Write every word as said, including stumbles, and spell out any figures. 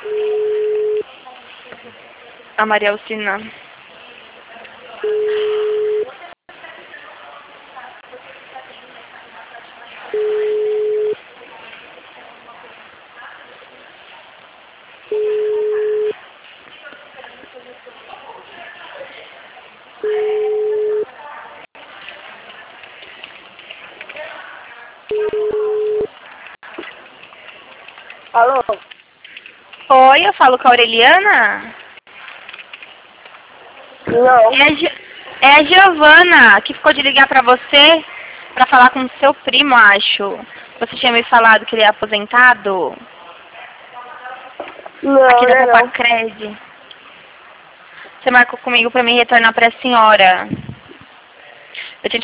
A Maria Alcina. Alô? Oi, eu falo com a Aureliana? Não. É a, Gi é a Giovana, que ficou de ligar pra você pra falar com o seu primo, acho. Você tinha me falado que ele é aposentado? Não, Aqui da não é não. Popacred. Você marcou comigo pra me retornar pra senhora.